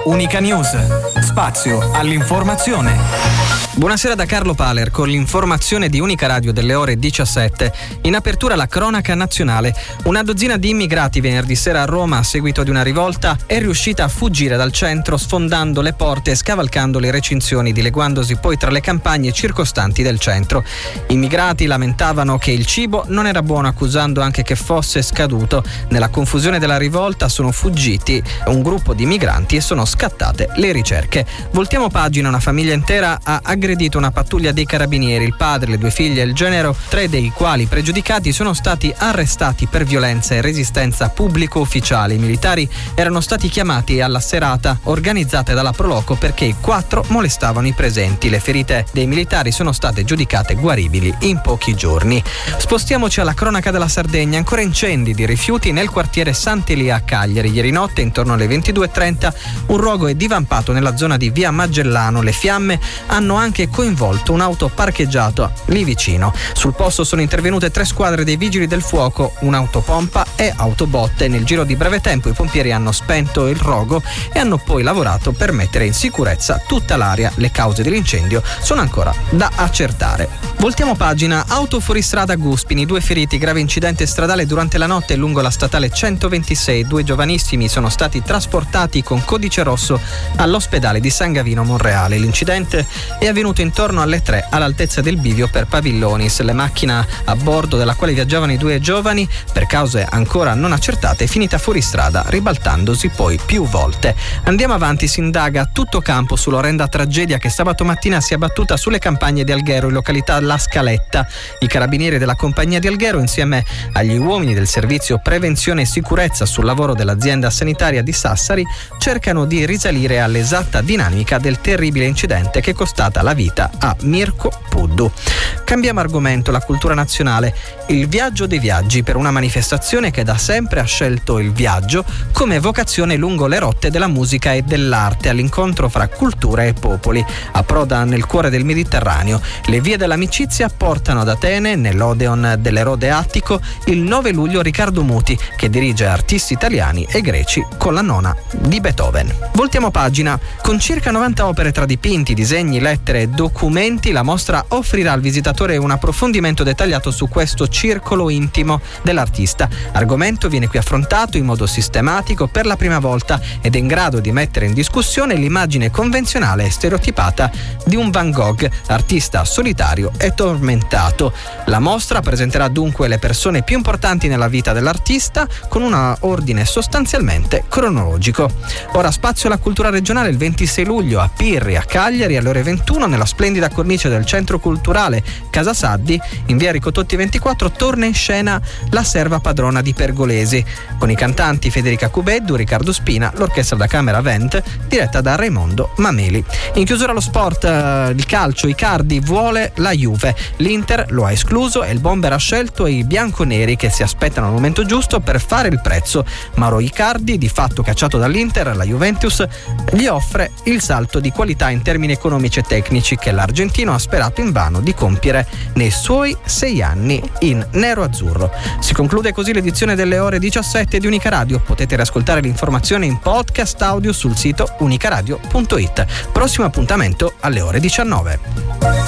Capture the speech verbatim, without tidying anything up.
Unica News, spazio all'informazione. Buonasera da Carlo Paler con l'informazione di Unica Radio delle ore diciassette. In apertura la cronaca nazionale. Una dozzina di immigrati venerdì sera a Roma, a seguito di una rivolta, è riuscita a fuggire dal centro sfondando le porte e scavalcando le recinzioni, dileguandosi poi tra le campagne circostanti del centro. I immigrati lamentavano che il cibo non era buono, accusando anche che fosse scaduto. Nella confusione della rivolta sono fuggiti un gruppo di migranti e sono scattate le ricerche. Voltiamo pagina. Una famiglia intera ha aggredito una pattuglia dei carabinieri. Il padre, le due figlie e il genero, tre dei quali pregiudicati, sono stati arrestati per violenza e resistenza pubblico ufficiale. I militari erano stati chiamati alla serata organizzata dalla Proloco perché i quattro molestavano i presenti. Le ferite dei militari sono state giudicate guaribili in pochi giorni. Spostiamoci alla cronaca della Sardegna. Ancora incendi di rifiuti nel quartiere Sant'Elia a Cagliari. Ieri notte, intorno alle ventidue e trenta, un rogo è divampato nella zona di via Magellano. Le fiamme hanno anche coinvolto un'auto parcheggiata lì vicino. Sul posto sono intervenute tre squadre dei vigili del fuoco, un'autopompa e autobotte. Nel giro di breve tempo i pompieri hanno spento il rogo e hanno poi lavorato per mettere in sicurezza tutta l'area. Le cause dell'incendio sono ancora da accertare. Voltiamo pagina. Auto fuoristrada a Guspini, due feriti, grave incidente stradale durante la notte lungo la statale centoventisei. Due giovanissimi sono stati trasportati con codice rosso all'ospedale di San Gavino Monreale. L'incidente è avvenuto intorno alle tre all'altezza del bivio per Pavillonis. La macchina a bordo della quale viaggiavano i due giovani, per cause ancora non accertate, è finita fuori strada, ribaltandosi poi più volte. Andiamo avanti. Si indaga a tutto campo sull'orrenda tragedia che sabato mattina si è abbattuta sulle campagne di Alghero, in località La Scaletta. I carabinieri della compagnia di Alghero, insieme agli uomini del servizio prevenzione e sicurezza sul lavoro dell'azienda sanitaria di Sassari, cercano di risalire all'esatta dinamica del terribile incidente che è costata la vita a Mirko Puddu. Cambiamo argomento. La cultura nazionale. Il viaggio dei viaggi, per una manifestazione che da sempre ha scelto il viaggio come vocazione lungo le rotte della musica e dell'arte, all'incontro fra culture e popoli. Approda nel cuore del Mediterraneo. Le vie dell'amicizia portano ad Atene, nell'Odeon dell'Erode Attico, il nove luglio Riccardo Muti, che dirige artisti italiani e greci con la nona di Beethoven. Voltiamo pagina. Con circa novanta opere tra dipinti, disegni, lettere e documenti, la mostra offrirà al visitatore un approfondimento dettagliato su questo circolo intimo dell'artista. L'argomento viene qui affrontato in modo sistematico per la prima volta ed è in grado di mettere in discussione l'immagine convenzionale e stereotipata di un Van Gogh, artista solitario e tormentato. La mostra presenterà dunque le persone più importanti nella vita dell'artista con un ordine sostanzialmente cronologico. Ora spazio alla cultura regionale. Il ventisei luglio a Pirri, a Cagliari, alle ore ventuno, nella splendida cornice del centro culturale Casa Saddi, in via Ricototti ventiquattro, torna in scena La serva padrona di Pergolesi, con i cantanti Federica Cubeddu, Riccardo Spina, l'orchestra da camera Vent, diretta da Raimondo Mameli. In chiusura lo sport, eh, il calcio. Icardi vuole la Juve, l'Inter lo ha escluso e il bomber ha scelto i bianconeri, che si aspettano il momento giusto per fare il prezzo. Mauro Icardi, di fatto cacciato dall'Inter, la Juventus gli offre il salto di qualità in termini economici e tecnici che l'argentino ha sperato invano di compiere nei suoi sei anni in nero-azzurro. Si conclude così l'edizione delle ore diciassette di Unica Radio. Potete riascoltare l'informazione in podcast audio sul sito unicaradio punto it. Prossimo appuntamento alle ore diciannove.